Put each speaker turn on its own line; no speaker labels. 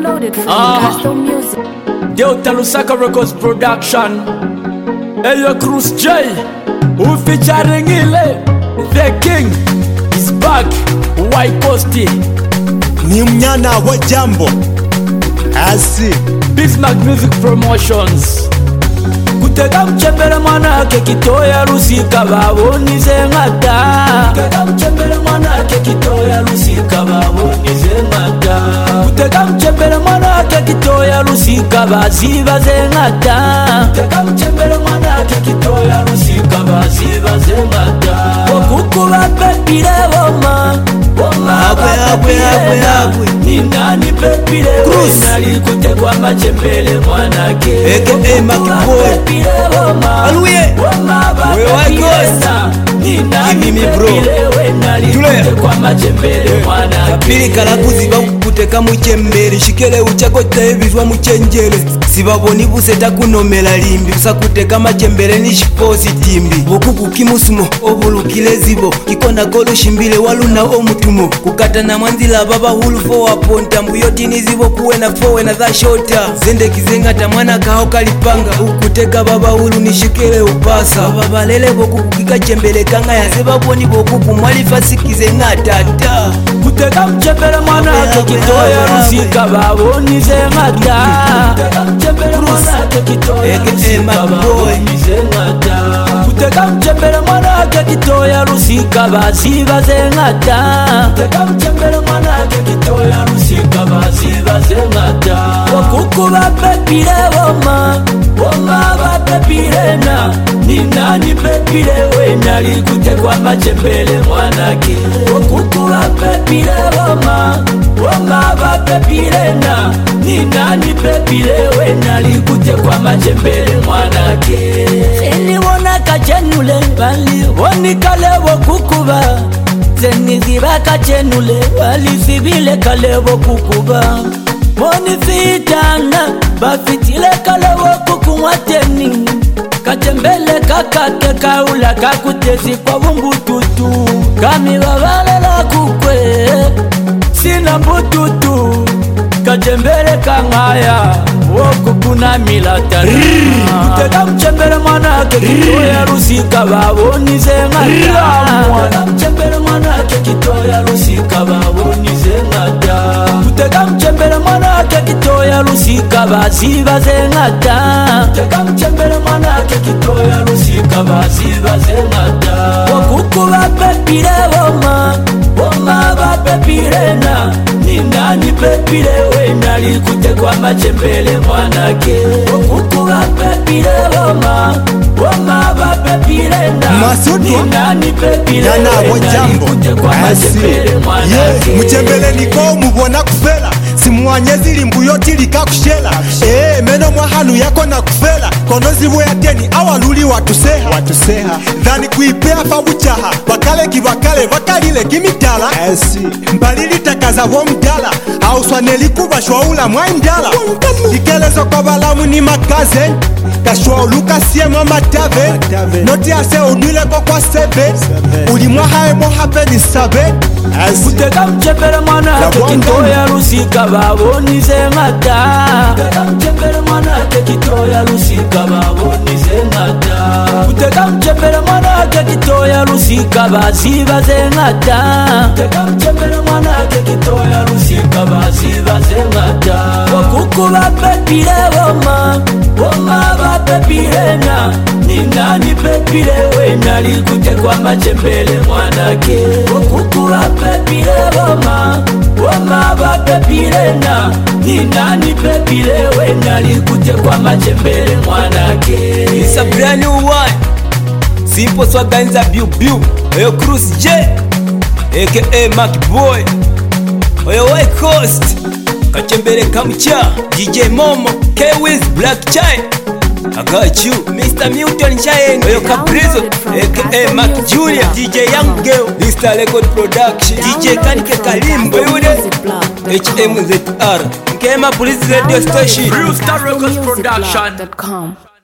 Downloaded from Custom Music.
Delta Lusaka Records Production. Elio Cruz J, who featuring Ile, the King is back. White Coasty
ni mnyana wa jambo asi
Bismarck Music Promotions. Kutega mchembele mwanake kitoya rusika babonize ngata. Kutega mchembele mwanake kitoya rusika babonize ngata. Kutega mchembele mwanake kitoya rusika bazibaze ngata. Kutega mchembele mwanake kitoya rusika bazibaze ngata. Wakukuba pepile woma abwe ni nani pepile nali kutegwa machembele mwanake
aka Makiboy aluye wewe gosta
ni nani
mimi bro
nali kutegwa machembele mwanake
pili kalakuzi bakuteka muchembele shikele uchako tebizwa muchenjele sibaboni buseta kunomela limbi busakuteka machembele ni shiposi timbi bukuku kimusumo obulukile zibo kikona golo shimbile waluna omutumo kukata na mwanzila baba hulu fo waponta mbuyotini zibo kuwena fowena za shota zende kizengata mwana kaho kalipanga ukuteka baba hulu nishikele upasa baba lele boku kukika chembele kanga ya sebaboni boku kumwalifasikize ngatata
kuteka mchembele mwanake kitoya rusika babonize ngata. Kuteka mchembele mwanake kitoya rusika babonize ngata. Kuteka mchembele mwanake kitoya rusika bazibaze ngata. Kuteka mchembele mwanake kitoya rusika bazibaze ngata. Wakukuba pepile woma bapepile na ni nani pepile we nali kutekwa machembele mwanake. Wakukuba pepile woma bapepile na ni nani pepile we nali kutekwa machembele mwanake. Siniwona kachenule bali wonikale wokukuba zeniziba kachenule bali sibile kale wokukuba monifitana bafitile kale wokukumwateni kachembele kakake kaula kakutezi kwa bumbututu kami babalela kukwe sina mbututu kachembele kangaya wokukuna milatari kutega mchembele mwanake kitoya rusika babonize ngata. Kutega mchembele mwanake kitoya rusika babonize ngata. Kutega mchembele mwanake kitoya rusika bazibaze ngata. Kutega mchembele mwanake kitoya rusika bazibaze ngata. Wakukuba pepile woma bapepile na ni nani pepile we nali kutekwa machembele mwanake. Wakukuba pepile woma bapepile na ni nani pepile we nali kutekwa machembele mwanake.
muchembele niko mubona kufela simuanyezi limbuyoti likakushela meno mwahanu yako na kufela kono zibu ya teni awaluli watuseha dhani kuipea fabuchaha bakale kibakale bakalile kimitala mbalili takaza womdala hauswaneli kubashwaula mwaindala likelezo kwa balamu ni makaze kashwa uluka siemo matave noti ase unwile kwa sebe ulimwahae mohape ni sabe
kutega mchembele mwanake kitoya rusika babonize ngata. Kutega mchembele mwanake kitoya rusika babonize ngata. Kutega mchembele mwanake kitoya rusika bazibaze ngata. Kutega mchembele mwanake kitoya rusika bazibaze ngata. Wakukuba pepile woma bapepile na ni nani pepile we nali kutekwa machembele mwanake. Wakukuba pepile woma bapepile na ni nani pepile we nali kutekwa machembele mwanake.
It's a brand new one Simple Swaganza Biu Oyo Cruz J aka Makiboy Oyo White Coast Kachembele Kamucha DJ Momo K-Wiz Black Chine I got you Mr. Milton Chayen Oyo Caprizo aka Mac Junior DJ Young Girl Lista Record Production DJ Kanike Kalimbo HMZR Nkema Police Radio Station
Real Star Records Production.
Music.com